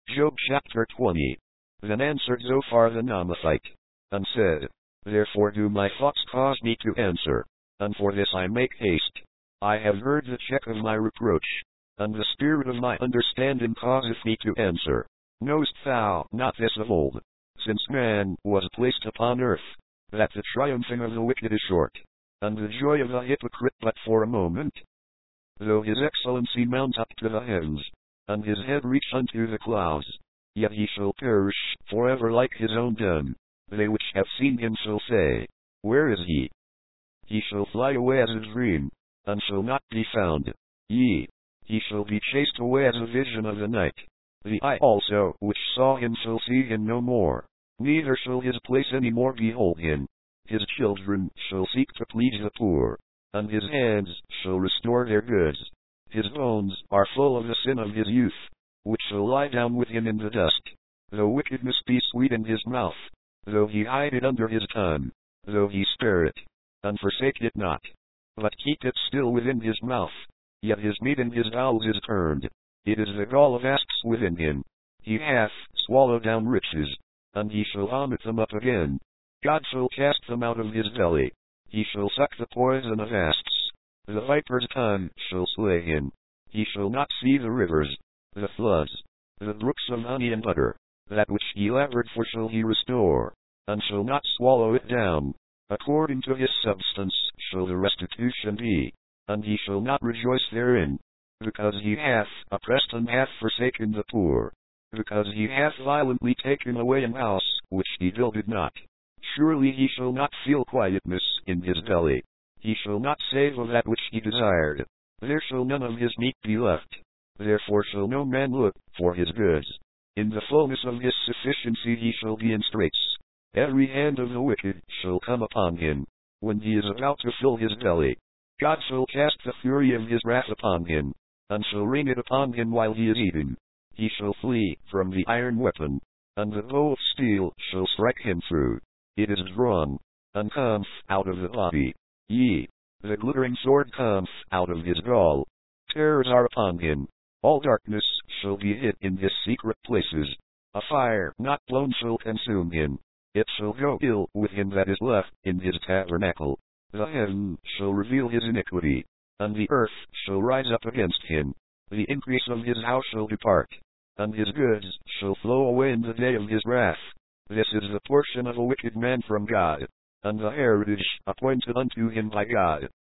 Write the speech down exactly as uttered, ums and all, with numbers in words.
Job chapter twenty. Then answered Zophar the Naamathite, and said, Therefore do my thoughts cause me to answer, and for this I make haste. I have heard the check of my reproach, and the spirit of my understanding causeth me to answer. Knowest thou not this of old, since man was placed upon earth, that the triumphing of the wicked is short, and the joy of the hypocrite but for a moment? Though his excellency mount up to the heavens, and his head reach unto the clouds, yet he shall perish forever like his own done. They which have seen him shall say, Where is he? He shall fly away as a dream, and shall not be found. Yea, he shall be chased away as a vision of the night. The eye also which saw him shall see him no more, neither shall his place any more behold him. His children shall seek to please the poor, and his hands shall restore their goods. His bones are full of the sin of his youth, which shall lie down with him in the dust. Though wickedness be sweet in his mouth, though he hide it under his tongue, though he spare it, and forsake it not, but keep it still within his mouth, yet his meat in his bowels is turned. It is the gall of asps within him. He hath swallowed down riches, and he shall vomit them up again. God shall cast them out of his belly. He shall suck the poison of asps. The viper's tongue shall slay him. He shall not see the rivers, the floods, the brooks of honey and butter. That which he labored for shall he restore, and shall not swallow it down. According to his substance shall the restitution be, and he shall not rejoice therein. Because he hath oppressed and hath forsaken the poor. Because he hath violently taken away an house which he builded not. Surely he shall not feel quietness in his belly. He shall not save of that which he desired. There shall none of his meat be left. Therefore shall no man look for his goods. In the fullness of his sufficiency he shall be in straits. Every hand of the wicked shall come upon him, when he is about to fill his belly. God shall cast the fury of his wrath upon him, and shall rain it upon him while he is eating. He shall flee from the iron weapon, and the bow of steel shall strike him through. It is drawn, and cometh out of the body. Yea, the glittering sword cometh out of his gall. Terrors are upon him. All darkness shall be hid in his secret places. A fire not blown shall consume him. It shall go ill with him that is left in his tabernacle. The heaven shall reveal his iniquity, and the earth shall rise up against him. The increase of his house shall depart, and his goods shall flow away in the day of his wrath. This is the portion of a wicked man from God, and the heritage appointed unto him by God.